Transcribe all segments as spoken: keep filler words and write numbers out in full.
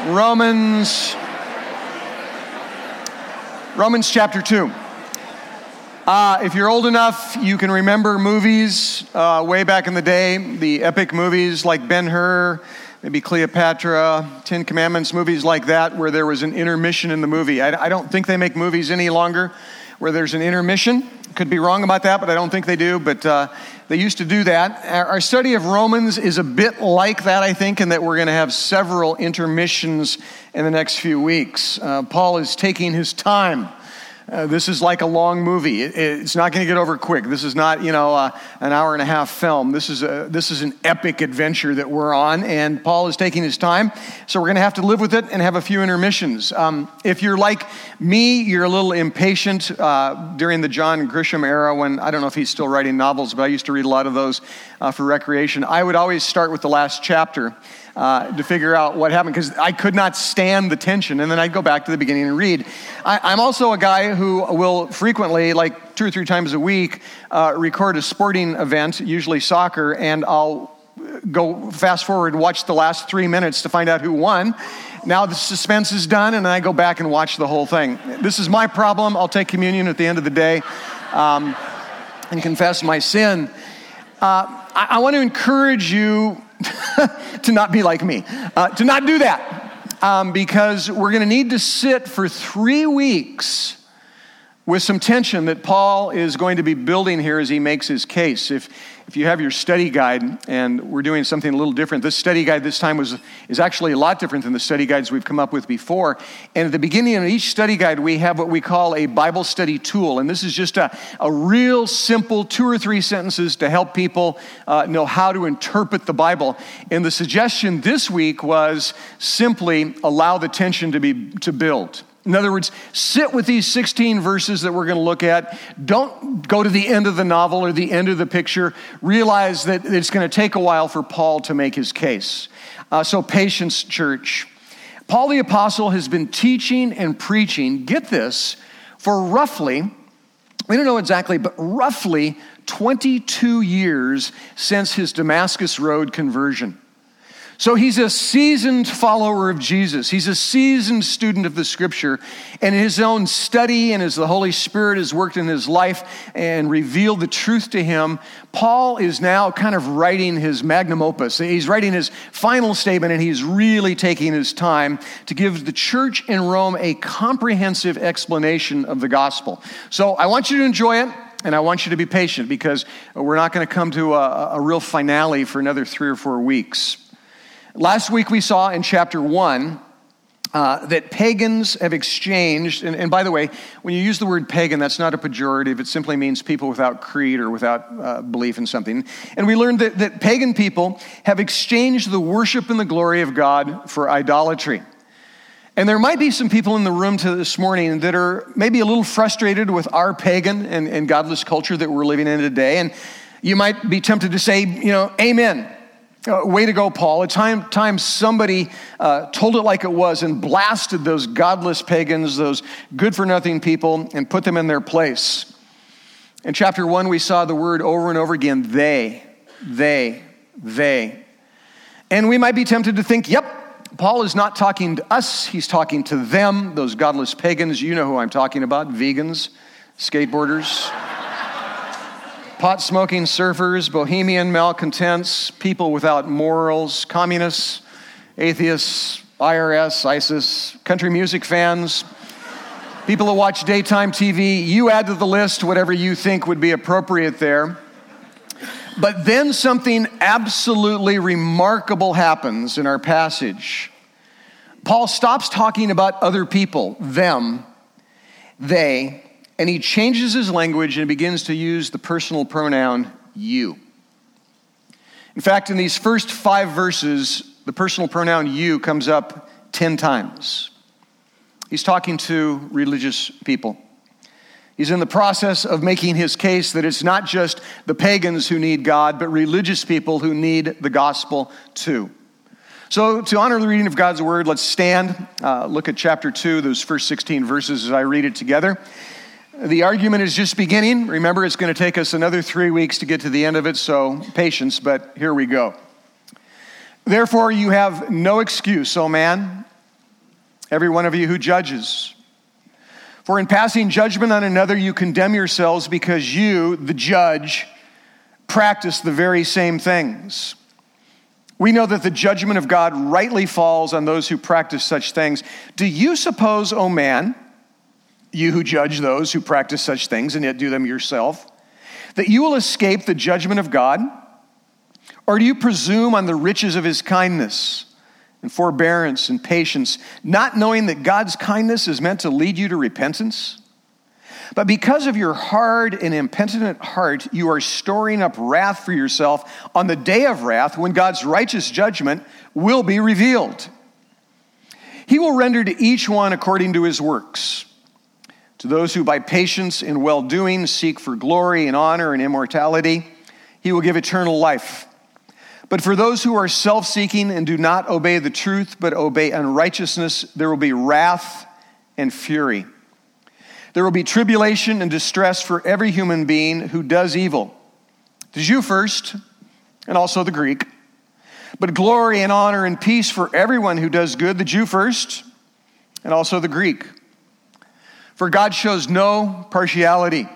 Romans, Romans chapter two. Uh, if you're old enough, you can remember movies uh, way back in the day, the epic movies like Ben-Hur, maybe Cleopatra, Ten Commandments, movies like that, where there was an intermission in the movie. I, I don't think they make movies any longer where there's an intermission. Could be wrong about that, but I don't think they do. But uh, they used to do that. Our, our study of Romans is a bit like that, I think, in that we're going to have several intermissions in the next few weeks. Uh, Paul is taking his time. Uh, this is like a long movie. It, it's not going to get over quick. This is not, you know, uh, an hour and a half film. This is a, this is an epic adventure that we're on, and Paul is taking his time. So we're going to have to live with it and have a few intermissions. Um, if you're like me, you're a little impatient uh, during the John Grisham era when, I don't know if he's still writing novels, but I used to read a lot of those uh, for recreation. I would always start with the last chapter. Uh, to figure out what happened, because I could not stand the tension, and then I'd go back to the beginning and read. I, I'm also a guy who will frequently, like two or three times a week, uh, record a sporting event, usually soccer, and I'll go fast forward and watch the last three minutes to find out who won. Now the suspense is done, and I go back and watch the whole thing. This is my problem. I'll take communion at the end of the day um, and confess my sin. Uh, I, I want to encourage you to not be like me, uh, to not do that, um, because we're going to need to sit for three weeks with some tension that Paul is going to be building here as he makes his case. If if you have your study guide, and we're doing something a little different, this study guide this time was is actually a lot different than the study guides we've come up with before. And at the beginning of each study guide, we have what we call a Bible study tool. And this is just a, a real simple two or three sentences to help people uh, know how to interpret the Bible. And the suggestion this week was simply allow the tension to be to build. In other words, sit with these sixteen verses that we're going to look at. Don't go to the end of the novel or the end of the picture. Realize that it's going to take a while for Paul to make his case. Uh, so patience, church. Paul the Apostle has been teaching and preaching, get this, for roughly, we don't know exactly, but roughly twenty-two years since his Damascus Road conversion. So he's a seasoned follower of Jesus. He's a seasoned student of the Scripture. And in his own study and as the Holy Spirit has worked in his life and revealed the truth to him, Paul is now kind of writing his magnum opus. He's writing his final statement, and he's really taking his time to give the church in Rome a comprehensive explanation of the gospel. So I want you to enjoy it. And I want you to be patient, because we're not going to come to a, a real finale for another three or four weeks. Last week we saw in chapter one uh, that pagans have exchanged, and, and by the way, when you use the word pagan, that's not a pejorative. It simply means people without creed or without uh, belief in something. And we learned that, that pagan people have exchanged the worship and the glory of God for idolatry. And there might be some people in the room to this morning that are maybe a little frustrated with our pagan and, and godless culture that we're living in today. And you might be tempted to say, you know, amen. Uh, way to go, Paul. At time, time somebody uh, told it like it was and blasted those godless pagans, those good-for-nothing people, and put them in their place. In chapter one, we saw the word over and over again, they, they, they. And we might be tempted to think, yep, Paul is not talking to us. He's talking to them, those godless pagans. You know who I'm talking about, vegans, skateboarders, pot-smoking surfers, bohemian malcontents, people without morals, communists, atheists, I R S, ISIS, country music fans, people who watch daytime T V. You add to the list whatever you think would be appropriate there. But then something absolutely remarkable happens in our passage. Paul stops talking about other people, them, they, and he changes his language and begins to use the personal pronoun you. In fact, in these first five verses, the personal pronoun you comes up ten times. He's talking to religious people. He's in the process of making his case that it's not just the pagans who need God, but religious people who need the gospel too. So to honor the reading of God's word, let's stand, uh, look at chapter two, those first sixteen verses as I read it together. The argument is just beginning. Remember, it's going to take us another three weeks to get to the end of it, so patience, but here we go. Therefore, you have no excuse, O man, every one of you who judges. For in passing judgment on another, you condemn yourselves because you, the judge, practice the very same things. We know that the judgment of God rightly falls on those who practice such things. Do you suppose, O man, you who judge those who practice such things and yet do them yourself, that you will escape the judgment of God? Or do you presume on the riches of his kindness and forbearance and patience, not knowing that God's kindness is meant to lead you to repentance? But because of your hard and impenitent heart, you are storing up wrath for yourself on the day of wrath when God's righteous judgment will be revealed. He will render to each one according to his works. To those who by patience and well-doing seek for glory and honor and immortality, he will give eternal life. But for those who are self-seeking and do not obey the truth but obey unrighteousness, there will be wrath and fury. There will be tribulation and distress for every human being who does evil, the Jew first and also the Greek, but glory and honor and peace for everyone who does good, the Jew first and also the Greek. For God shows no partiality.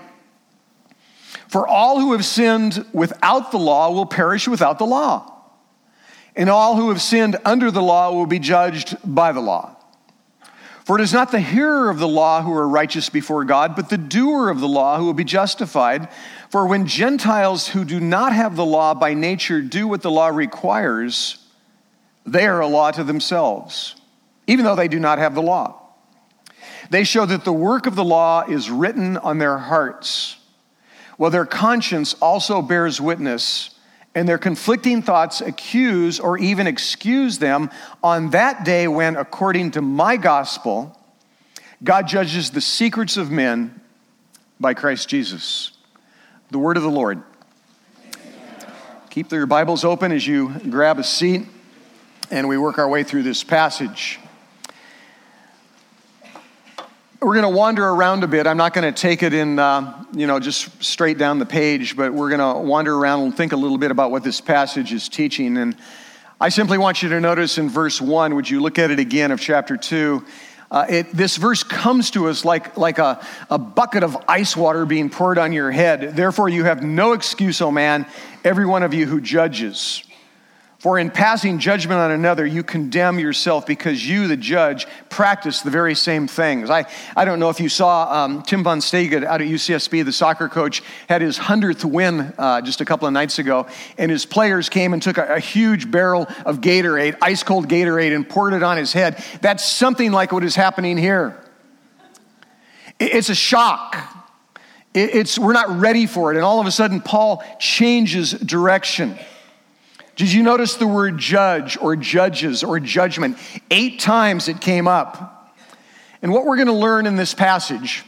For all who have sinned without the law will perish without the law, and all who have sinned under the law will be judged by the law. For it is not the hearer of the law who are righteous before God, but the doer of the law who will be justified. For when Gentiles who do not have the law by nature do what the law requires, they are a law to themselves, even though they do not have the law. They show that the work of the law is written on their hearts, while their conscience also bears witness, and their conflicting thoughts accuse or even excuse them on that day when, according to my gospel, God judges the secrets of men by Christ Jesus. The word of the Lord. Keep your Bibles open as you grab a seat and we work our way through this passage. We're going to wander around a bit. I'm not going to take it in, uh, you know, just straight down the page, but we're going to wander around and think a little bit about what this passage is teaching. And I simply want you to notice in verse one, would you look at it again of chapter two, uh, it, this verse comes to us like, like a, a bucket of ice water being poured on your head. Therefore, you have no excuse, O man, every one of you who judges. For in passing judgment on another, you condemn yourself because you, the judge, practice the very same things. I, I don't know if you saw um, Tim Von Stegen out at U C S B, the soccer coach, had his hundredth win uh, just a couple of nights ago, and his players came and took a, a huge barrel of Gatorade, ice-cold Gatorade, and poured it on his head. That's something like what is happening here. It, it's a shock. It, it's we're not ready for it, and all of a sudden, Paul changes direction. Did you notice the word judge or judges or judgment? Eight times it came up. And what we're going to learn in this passage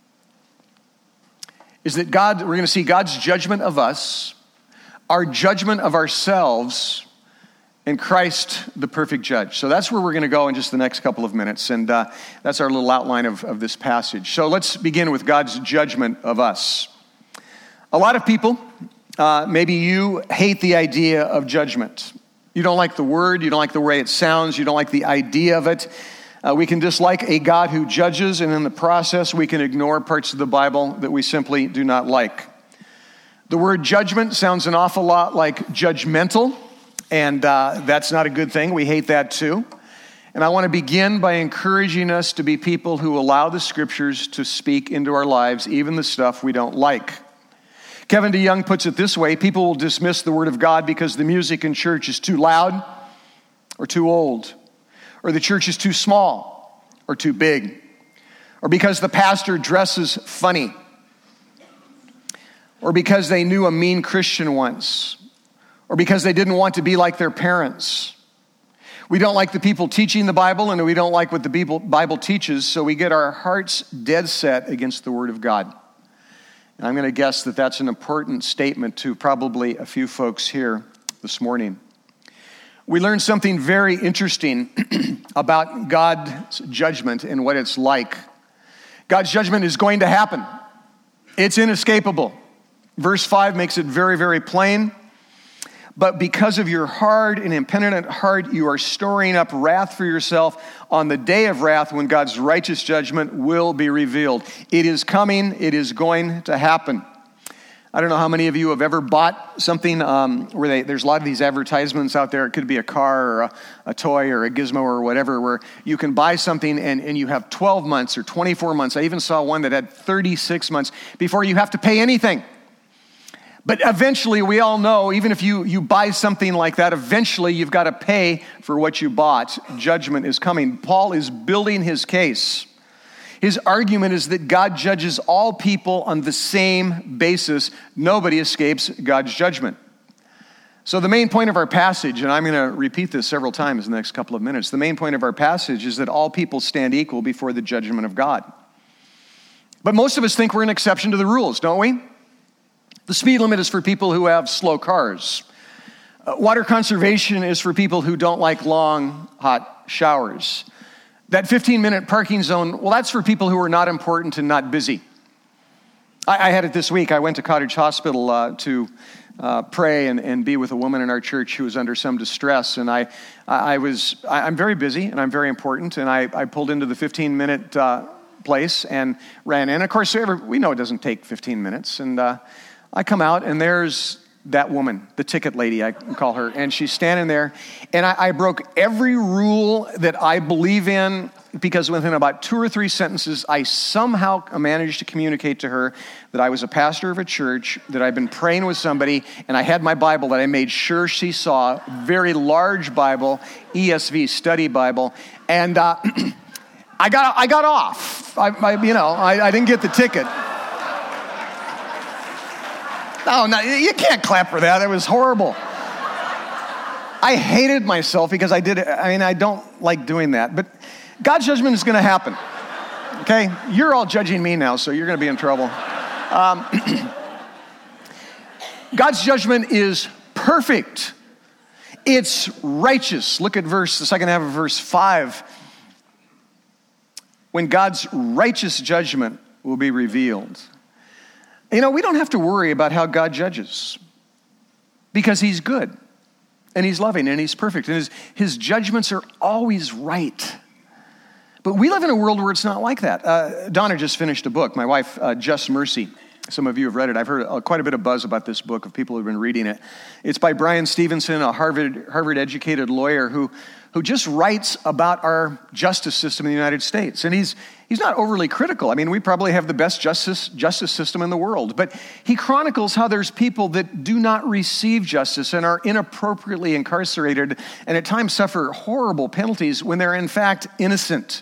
is that God, we're going to see God's judgment of us, our judgment of ourselves, and Christ, the perfect judge. So that's where we're going to go in just the next couple of minutes. And uh, that's our little outline of, of this passage. So let's begin with God's judgment of us. A lot of people... Uh, maybe you hate the idea of judgment. You don't like the word, you don't like the way it sounds, you don't like the idea of it. Uh, we can dislike a God who judges, and in the process, we can ignore parts of the Bible that we simply do not like. The word judgment sounds an awful lot like judgmental, and uh, that's not a good thing. We hate that too. And I want to begin by encouraging us to be people who allow the scriptures to speak into our lives, even the stuff we don't like. Kevin DeYoung puts it this way: people will dismiss the word of God because the music in church is too loud or too old, or the church is too small or too big, or because the pastor dresses funny, or because they knew a mean Christian once, or because they didn't want to be like their parents. We don't like the people teaching the Bible, and we don't like what the Bible teaches, so we get our hearts dead set against the word of God. And I'm going to guess that that's an important statement to probably a few folks here this morning. We learned something very interesting about God's judgment and what it's like. God's judgment is going to happen. It's inescapable. Verse five makes it very, very plain. But because of your hard and impenitent heart, you are storing up wrath for yourself on the day of wrath when God's righteous judgment will be revealed. It is coming. It is going to happen. I don't know how many of you have ever bought something um, where they, there's a lot of these advertisements out there. It could be a car or a, a toy or a gizmo or whatever, where you can buy something and, and you have twelve months or twenty-four months. I even saw one that had thirty-six months before you have to pay anything. But eventually, we all know, even if you, you buy something like that, eventually you've got to pay for what you bought. Judgment is coming. Paul is building his case. His argument is that God judges all people on the same basis. Nobody escapes God's judgment. So the main point of our passage, and I'm going to repeat this several times in the next couple of minutes, the main point of our passage is that all people stand equal before the judgment of God. But most of us think we're an exception to the rules, don't we? The speed limit is for people who have slow cars. Uh, water conservation is for people who don't like long, hot showers. That fifteen-minute parking zone, well, that's for people who are not important and not busy. I, I had it this week. I went to Cottage Hospital uh, to uh, pray and, and be with a woman in our church who was under some distress. And I, I was, I, I'm very busy and I'm very important. And I, I pulled into the fifteen-minute uh, place and ran in. Of course, we know it doesn't take fifteen minutes. And uh, I come out, and there's that woman, the ticket lady, I call her, and she's standing there, and I, I broke every rule that I believe in, because within about two or three sentences, I somehow managed to communicate to her that I was a pastor of a church, that I'd been praying with somebody, and I had my Bible that I made sure she saw, very large Bible, E S V, study Bible, and uh, I got I got off. I, I you know, I, I didn't get the ticket. No, no, you can't clap for that. It was horrible. I hated myself because I did it. I mean, I don't like doing that. But God's judgment is going to happen. Okay? You're all judging me now, so you're going to be in trouble. Um, God's judgment is perfect. It's righteous. Look at verse, the second half of verse five. When God's righteous judgment will be revealed. You know, we don't have to worry about how God judges because he's good and he's loving and he's perfect and his, his judgments are always right. But we live in a world where it's not like that. Uh, Donna just finished a book, my wife, uh, Just Mercy. Some of you have read it. I've heard uh, quite a bit of buzz about this book of people who've been reading it. It's by Brian Stevenson, a Harvard Harvard educated lawyer who who just writes about our justice system in the United States. And he's he's not overly critical. I mean, we probably have the best justice justice system in the world. But he chronicles how there's people that do not receive justice and are inappropriately incarcerated and at times suffer horrible penalties when they're in fact innocent.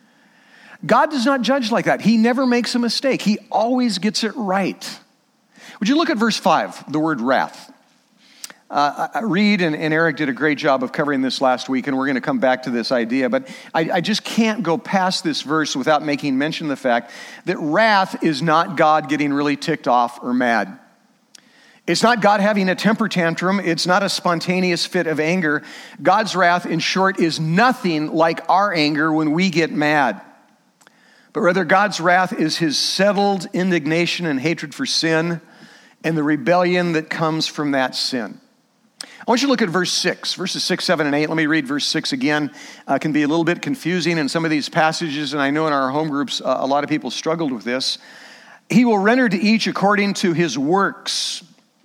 God does not judge like that. He never makes a mistake. He always gets it right. Would you look at verse five, the word wrath? Uh, Reed and, and Eric did a great job of covering this last week, and we're going to come back to this idea, but I, I just can't go past this verse without making mention of the fact that wrath is not God getting really ticked off or mad. It's not God having a temper tantrum. It's not a spontaneous fit of anger. God's wrath, in short, is nothing like our anger when we get mad. But rather, God's wrath is his settled indignation and hatred for sin and the rebellion that comes from that sin. I want you to look at verse six, verses six, seven, and eight. Let me read verse six again. Uh, it can be a little bit confusing in some of these passages, and I know in our home groups uh, a lot of people struggled with this. He will render to each according to his works.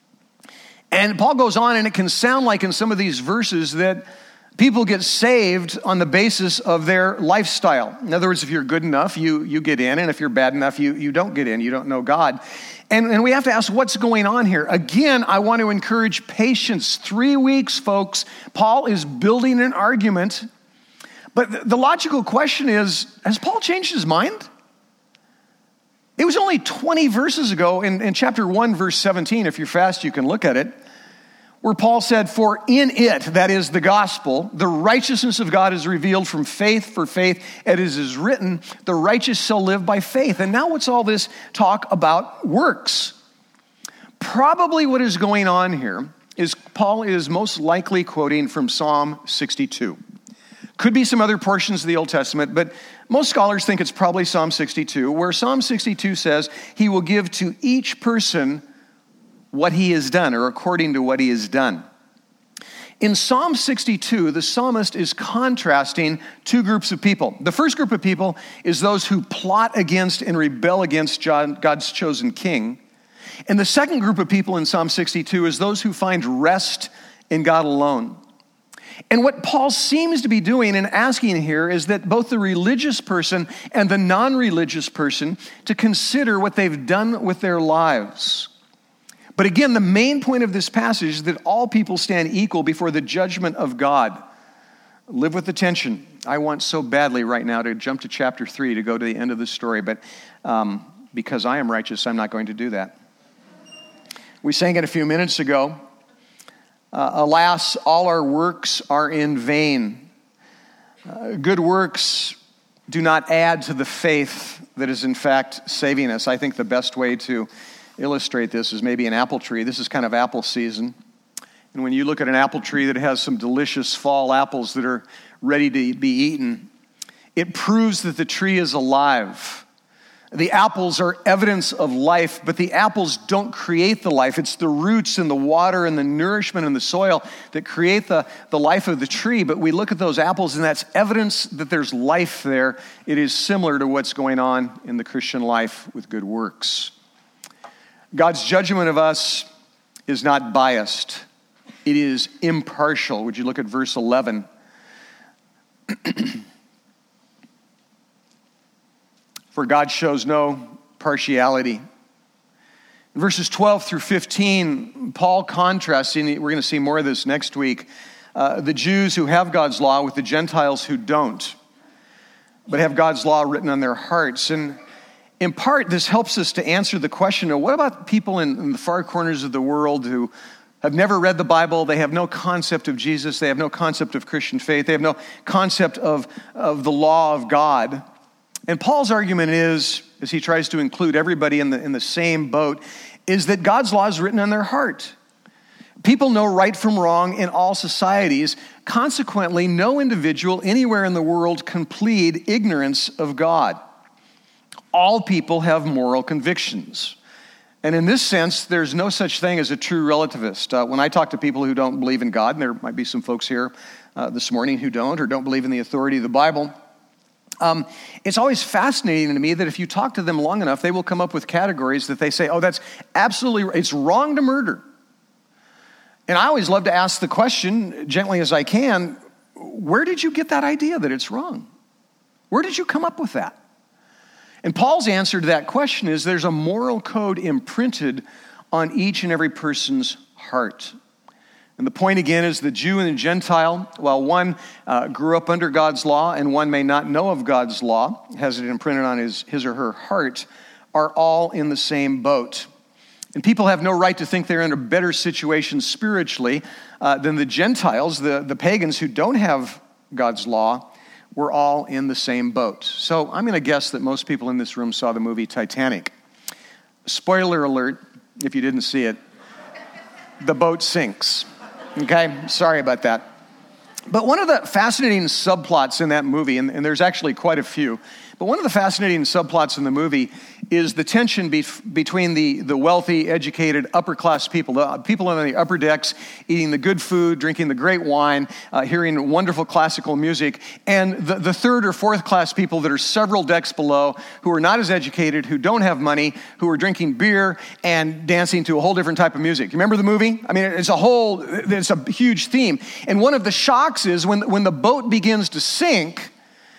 And Paul goes on, and it can sound like in some of these verses that people get saved on the basis of their lifestyle. In other words, if you're good enough, you you get in, and if you're bad enough, you, you don't get in. You don't know God. And, and we have to ask, what's going on here? Again, I want to encourage patience. Three weeks, folks. Paul is building an argument. But the, the logical question is, has Paul changed his mind? It was only twenty verses ago in, in chapter one, verse seventeen. If you're fast, you can look at it. Where Paul said, for in it, that is the gospel, the righteousness of God is revealed from faith for faith. It is written, the righteous shall live by faith. And now what's all this talk about works? Probably what is going on here is Paul is most likely quoting from Psalm sixty-two. Could be some other portions of the Old Testament, but most scholars think it's probably Psalm sixty-two, where Psalm sixty-two says, he will give to each person what he has done, or according to what he has done. In Psalm sixty-two, the psalmist is contrasting two groups of people. The first group of people is those who plot against and rebel against God's chosen king. And the second group of people in Psalm sixty-two is those who find rest in God alone. And what Paul seems to be doing and asking here is that both the religious person and the non-religious person to consider what they've done with their lives. But again, the main point of this passage is that all people stand equal before the judgment of God. Live with attention. I want so badly right now to jump to chapter three to go to the end of the story, but um, because I am righteous, I'm not going to do that. We sang it a few minutes ago. Uh, Alas, all our works are in vain. Uh, good works do not add to the faith that is in fact saving us. I think the best way to illustrate this is maybe an apple tree. This is kind of apple season. And when you look at an apple tree that has some delicious fall apples that are ready to be eaten, it proves that the tree is alive. The apples are evidence of life, but the apples don't create the life. It's the roots and the water and the nourishment and the soil that create the, the life of the tree. But we look at those apples, and that's evidence that there's life there. It is similar to what's going on in the Christian life with good works. God's judgment of us is not biased. It is impartial. Would you look at verse eleven? For God shows no partiality. In verses twelve through fifteen, Paul contrasts, and we're going to see more of this next week, uh, the Jews who have God's law with the Gentiles who don't, but have God's law written on their hearts. And in part, this helps us to answer the question of what about people in, in the far corners of the world who have never read the Bible, they have no concept of Jesus, they have no concept of Christian faith, they have no concept of, of the law of God. And Paul's argument is, as he tries to include everybody in the, in the same boat, is that God's law is written on their heart. People know right from wrong in all societies. Consequently, no individual anywhere in the world can plead ignorance of God. All people have moral convictions. And in this sense, there's no such thing as a true relativist. Uh, when I talk to people who don't believe in God, and there might be some folks here uh, this morning who don't or don't believe in the authority of the Bible, um, it's always fascinating to me that if you talk to them long enough, they will come up with categories that they say, oh, that's absolutely, it's wrong to murder. And I always love to ask the question, gently as I can, where did you get that idea that it's wrong? Where did you come up with that? And Paul's answer to that question is there's a moral code imprinted on each and every person's heart. And the point again is the Jew and the Gentile, while one uh, grew up under God's law and one may not know of God's law, has it imprinted on his, his or her heart, are all in the same boat. And people have no right to think they're in a better situation spiritually uh, than the Gentiles, the, the pagans who don't have God's law. We're all in the same boat. So I'm going to guess that most people in this room saw the movie Titanic. Spoiler alert, if you didn't see it, the boat sinks. Okay, sorry about that. But one of the fascinating subplots in that movie, and, and there's actually quite a few, but one of the fascinating subplots in the movie is the tension be- between the, the wealthy, educated, upper-class people, the people on the upper decks eating the good food, drinking the great wine, uh, hearing wonderful classical music, and the, the third or fourth-class people that are several decks below who are not as educated, who don't have money, who are drinking beer and dancing to a whole different type of music. You remember the movie? I mean, it's a whole, it's a huge theme. And one of the shocks is when, when the boat begins to sink,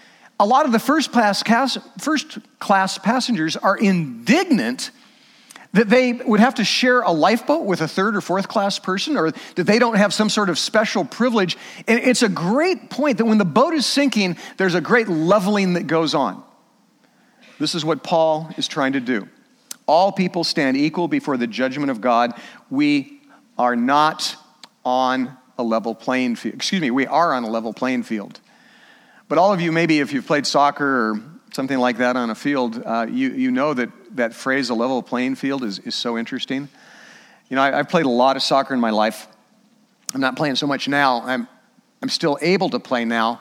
a lot of the first class, first class passengers are indignant that they would have to share a lifeboat with a third or fourth class person, or that they don't have some sort of special privilege. And it's a great point that when the boat is sinking, there's a great leveling that goes on. This is what Paul is trying to do. All people stand equal before the judgment of God. We are not on a level playing field. Excuse me, we are on a level playing field. But all of you, maybe if you've played soccer or something like that on a field, uh, you, you know that that phrase, a level playing field, is, is so interesting. You know, I, I've played a lot of soccer in my life. I'm not playing so much now. I'm, I'm still able to play now.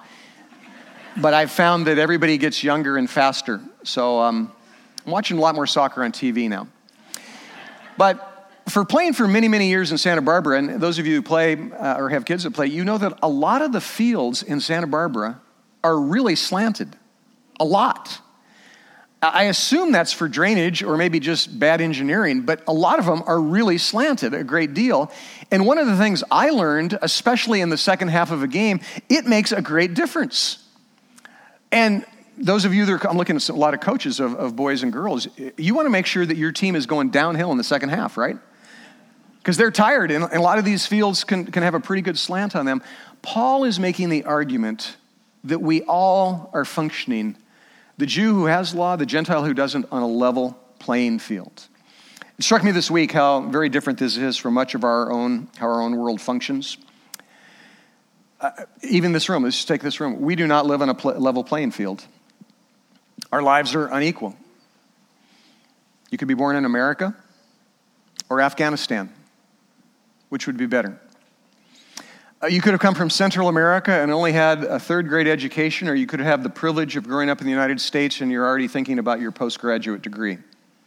But I've found that everybody gets younger and faster. So um, I'm watching a lot more soccer on T V now. But for playing for many, many years in Santa Barbara, and those of you who play uh, or have kids that play, you know that a lot of the fields in Santa Barbara are really slanted. A lot. I assume that's for drainage or maybe just bad engineering, but a lot of them are really slanted a great deal. And one of the things I learned, especially in the second half of a game, it makes a great difference. And those of you that are, I'm looking at a lot of coaches of, of boys and girls, you want to make sure that your team is going downhill in the second half, right? Because they're tired, and a lot of these fields can, can have a pretty good slant on them. Paul is making the argument that we all are functioning, the Jew who has law, the Gentile who doesn't, on a level playing field. It struck me this week how very different this is from much of our own, how our own world functions. Uh, even this room, let's just take this room. We do not live on a pl- level playing field. Our lives are unequal. You could be born in America or Afghanistan. Which would be better? Uh, you could have come from Central America and only had a third grade education, or you could have the privilege of growing up in the United States and you're already thinking about your postgraduate degree.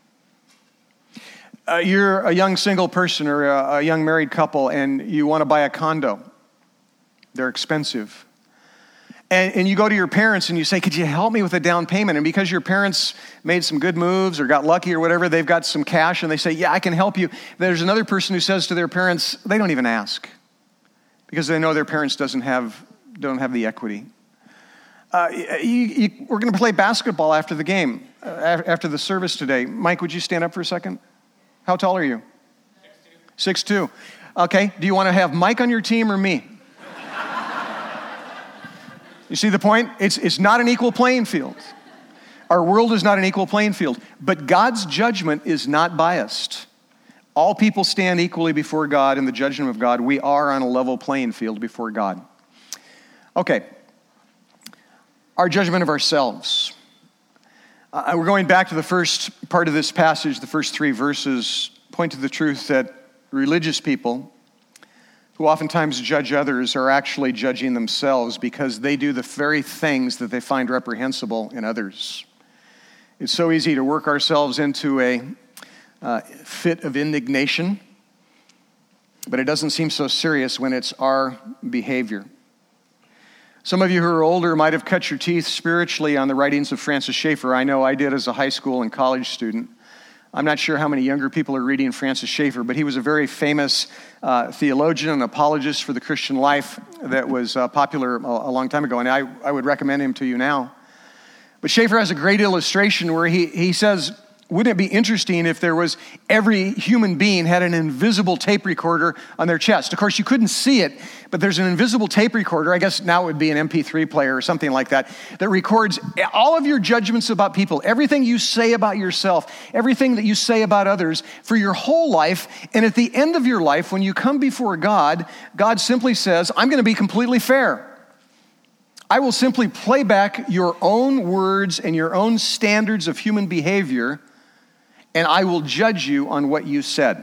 Uh, you're a young single person or a, a young married couple and you want to buy a condo. They're expensive. And, and you go to your parents and you say, could you help me with a down payment? And because your parents made some good moves or got lucky or whatever, they've got some cash and they say, yeah, I can help you. There's another person who says to their parents, they don't even ask because they know their parents doesn't have, don't have the equity. Uh, you, you, we're going to play basketball after the game, uh, after the service today. Mike, would you stand up for a second? How tall are you? six two. six two. Okay, do you want to have Mike on your team or me? You see the point? It's, it's not an equal playing field. Our world is not an equal playing field. But God's judgment is not biased. All people stand equally before God in the judgment of God. We are on a level playing field before God. Okay. Our judgment of ourselves. Uh, we're going back to the first part of this passage. The first three verses point to the truth that religious people who oftentimes judge others are actually judging themselves because they do the very things that they find reprehensible in others. It's so easy to work ourselves into a uh, fit of indignation, but it doesn't seem so serious when it's our behavior. Some of you who are older might have cut your teeth spiritually on the writings of Francis Schaeffer. I know I did as a high school and college student. I'm not sure how many younger people are reading Francis Schaeffer, but he was a very famous uh, theologian and apologist for the Christian life that was uh, popular a, a long time ago, and I, I would recommend him to you now. But Schaeffer has a great illustration where he, he says, wouldn't it be interesting if there was every human being had an invisible tape recorder on their chest? Of course, you couldn't see it, but there's an invisible tape recorder. I guess now it would be an M P three player or something like that, that records all of your judgments about people, everything you say about yourself, everything that you say about others for your whole life. And at the end of your life, when you come before God, God simply says, I'm going to be completely fair. I will simply play back your own words and your own standards of human behavior, and I will judge you on what you said.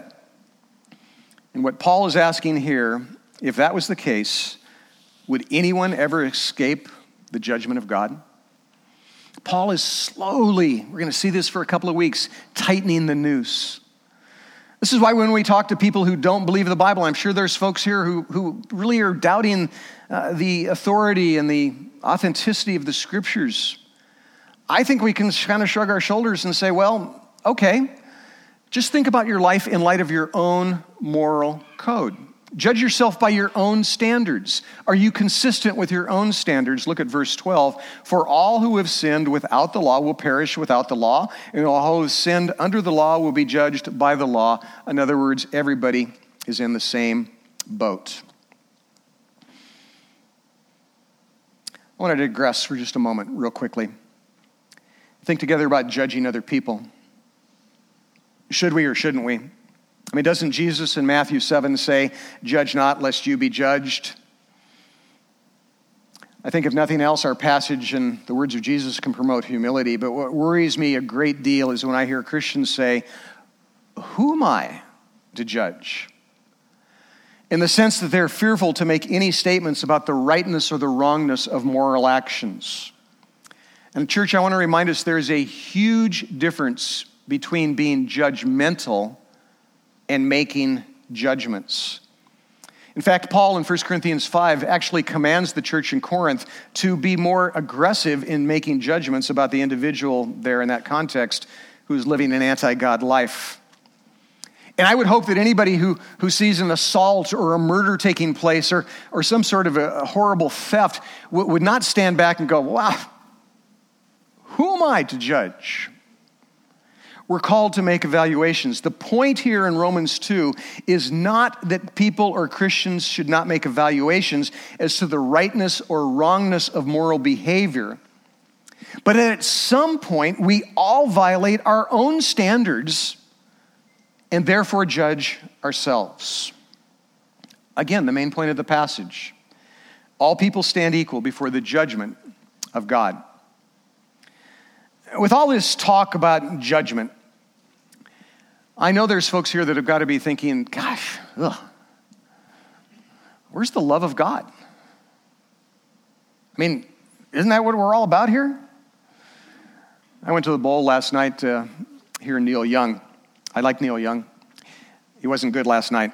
And what Paul is asking here, if that was the case, would anyone ever escape the judgment of God? Paul is slowly, we're going to see this for a couple of weeks, tightening the noose. This is why when we talk to people who don't believe the Bible, I'm sure there's folks here who, who really are doubting uh, the authority and the authenticity of the scriptures. I think we can kind of shrug our shoulders and say, well, okay, just think about your life in light of your own moral code. Judge yourself by your own standards. Are you consistent with your own standards? Look at verse twelve. For all who have sinned without the law will perish without the law, and all who have sinned under the law will be judged by the law. In other words, everybody is in the same boat. I want to digress for just a moment, real quickly. Think together about judging other people. Should we or shouldn't we? I mean, doesn't Jesus in Matthew seven say, judge not lest you be judged? I think if nothing else, our passage and the words of Jesus can promote humility. But what worries me a great deal is when I hear Christians say, who am I to judge? In the sense that they're fearful to make any statements about the rightness or the wrongness of moral actions. And church, I want to remind us there is a huge difference between being judgmental and making judgments. In fact, Paul in First Corinthians five actually commands the church in Corinth to be more aggressive in making judgments about the individual there in that context who's living an anti-God life. And I would hope that anybody who, who sees an assault or a murder taking place or, or some sort of a, a horrible theft w- would not stand back and go, wow, who am I to judge? We're called to make evaluations. The point here in Romans two is not that people or Christians should not make evaluations as to the rightness or wrongness of moral behavior, but at some point we all violate our own standards and therefore judge ourselves. Again, the main point of the passage. All people stand equal before the judgment of God. With all this talk about judgment, I know there's folks here that have got to be thinking, gosh, ugh, where's the love of God? I mean, isn't that what we're all about here? I went to the bowl last night to hear Neil Young. I like Neil Young. He wasn't good last night.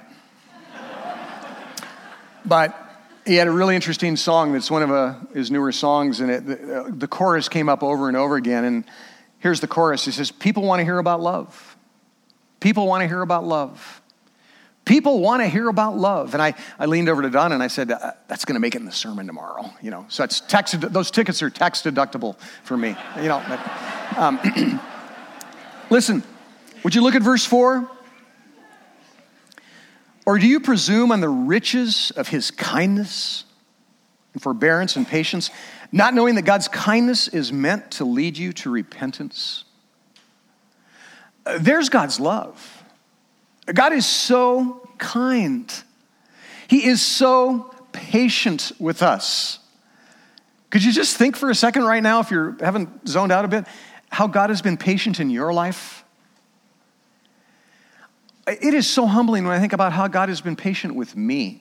But he had a really interesting song that's one of uh, his newer songs, and it, the, uh, the chorus came up over and over again. And here's the chorus. It says, people want to hear about love. People want to hear about love. People want to hear about love. And I, I leaned over to Don and I said, uh, that's going to make it in the sermon tomorrow. You know, so it's tax, those tickets are tax deductible for me. You know, but, um, listen, would you look at verse four? Or do you presume on the riches of his kindness and forbearance and patience, not knowing that God's kindness is meant to lead you to repentance? There's God's love. God is so kind. He is so patient with us. Could you just think for a second right now, if you haven't zoned out a bit, how God has been patient in your life? It is so humbling when I think about how God has been patient with me.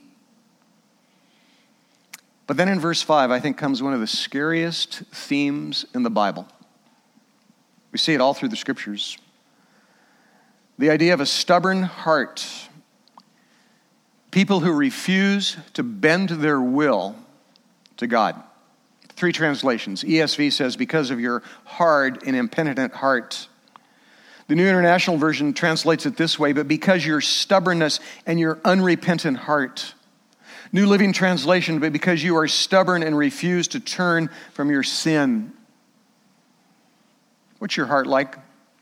But then in verse five, I think comes one of the scariest themes in the Bible. We see it all through the scriptures. The idea of a stubborn heart. People who refuse to bend their will to God. Three translations. E S V says, because of your hard and impenitent heart. The New International Version translates it this way, but because your stubbornness and your unrepentant heart. New Living Translation, but because you are stubborn and refuse to turn from your sin. What's your heart like?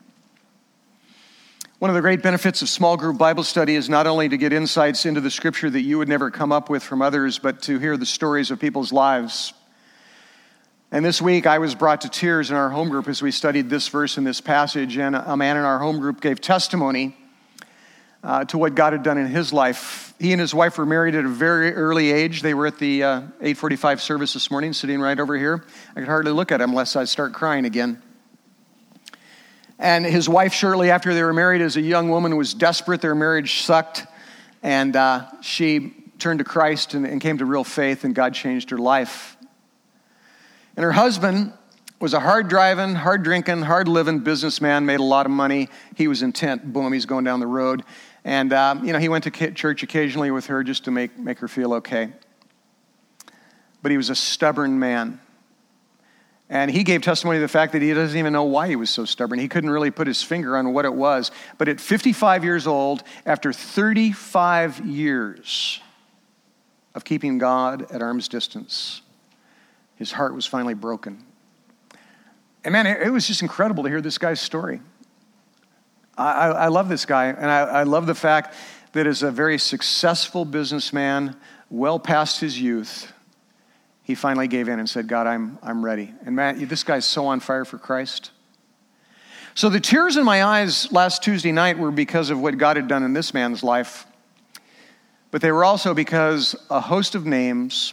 One of the great benefits of small group Bible study is not only to get insights into the scripture that you would never come up with from others, but to hear the stories of people's lives. And this week I was brought to tears in our home group as we studied this verse in this passage, and a man in our home group gave testimony uh, to what God had done in his life. He and his wife were married at a very early age. They were at the uh, eight forty-five service this morning, sitting right over here. I could hardly look at him unless I start crying again. And his wife, shortly after they were married, as a young woman, was desperate. Their marriage sucked. And uh, she turned to Christ and, and came to real faith, and God changed her life. And her husband was a hard-driving, hard-drinking, hard-living businessman, made a lot of money. He was intent. Boom, he's going down the road. And, um, you know, he went to church occasionally with her just to make, make her feel okay. But he was a stubborn man. And he gave testimony to the fact that he doesn't even know why he was so stubborn. He couldn't really put his finger on what it was. But at fifty-five years old, after thirty-five years of keeping God at arm's distance, his heart was finally broken. And man, it was just incredible to hear this guy's story. I, I, I love this guy, and I, I love the fact that as a very successful businessman, well past his youth, he finally gave in and said, God, I'm I'm ready. And man, this guy's so on fire for Christ. So the tears in my eyes last Tuesday night were because of what God had done in this man's life. But they were also because a host of names,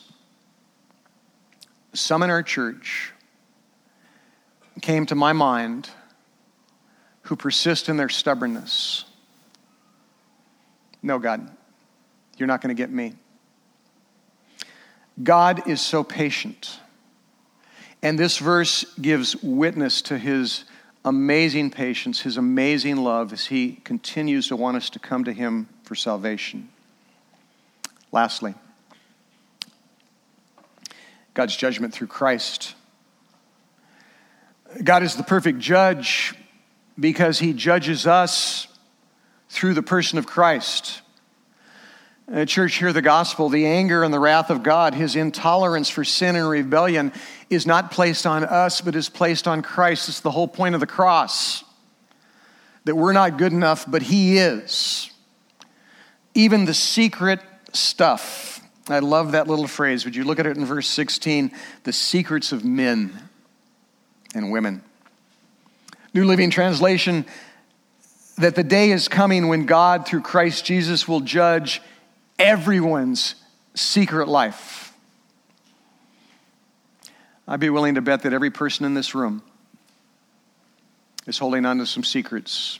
some in our church, came to my mind who persist in their stubbornness. No, God, you're not going to get me. God is so patient. And this verse gives witness to his amazing patience, his amazing love as he continues to want us to come to him for salvation. Lastly, God's judgment through Christ. God is the perfect judge because he judges us through the person of Christ. Uh, church, hear the gospel. The anger and the wrath of God, his intolerance for sin and rebellion, is not placed on us, but is placed on Christ. It's the whole point of the cross. That we're not good enough, but he is. Even the secret stuff. I love that little phrase. Would you look at it in verse sixteen? The secrets of men and women. New Living Translation, that the day is coming when God, through Christ Jesus, will judge everyone's secret life. I'd be willing to bet that every person in this room is holding on to some secrets.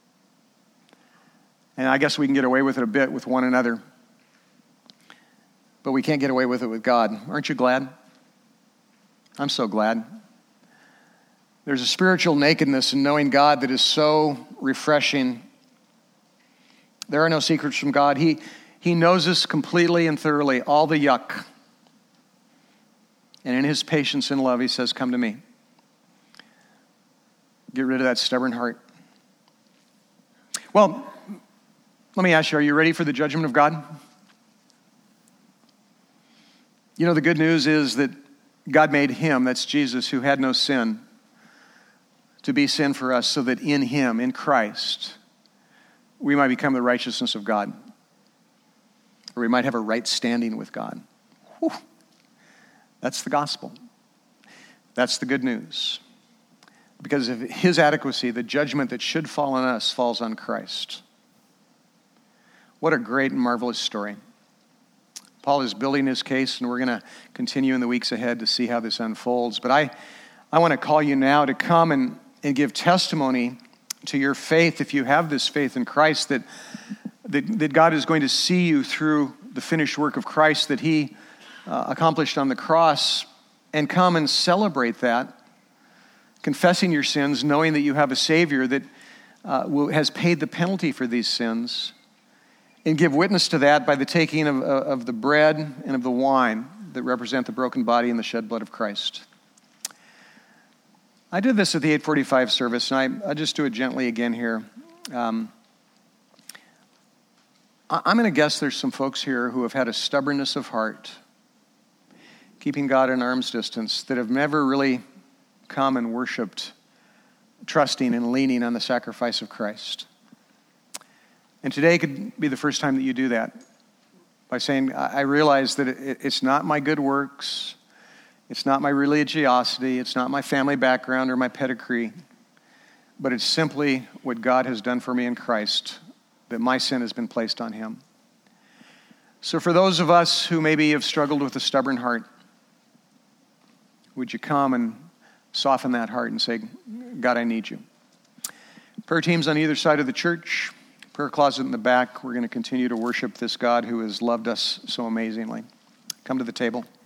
And I guess we can get away with it a bit with one another. But we can't get away with it with God. Aren't you glad? I'm so glad. There's a spiritual nakedness in knowing God that is so refreshing. There are no secrets from God. He, he knows us completely and thoroughly, all the yuck. And in his patience and love, he says, come to me. Get rid of that stubborn heart. Well, let me ask you, are you ready for the judgment of God? You know, the good news is that God made him, that's Jesus, who had no sin, to be sin for us so that in him, in Christ, we might become the righteousness of God. Or we might have a right standing with God. Whew. That's the gospel. That's the good news. Because of his adequacy, the judgment that should fall on us falls on Christ. What a great and marvelous story. Paul is building his case, and we're going to continue in the weeks ahead to see how this unfolds. But I, I want to call you now to come and, and give testimony to your faith, if you have this faith in Christ, that, that, that God is going to see you through the finished work of Christ that he uh, accomplished on the cross, and come and celebrate that, confessing your sins, knowing that you have a Savior that uh, will, has paid the penalty for these sins, and give witness to that by the taking of, of the bread and of the wine that represent the broken body and the shed blood of Christ. I did this at the eight forty-five service, and I, I'll just do it gently again here. Um, I, I'm going to guess there's some folks here who have had a stubbornness of heart, keeping God at arm's distance, that have never really come and worshiped, trusting and leaning on the sacrifice of Christ. And today could be the first time that you do that by saying, I realize that it's not my good works, it's not my religiosity, it's not my family background or my pedigree, but it's simply what God has done for me in Christ, that my sin has been placed on him. So for those of us who maybe have struggled with a stubborn heart, would you come and soften that heart and say, God, I need you. Prayer teams on either side of the church, prayer closet in the back. We're going to continue to worship this God who has loved us so amazingly. Come to the table.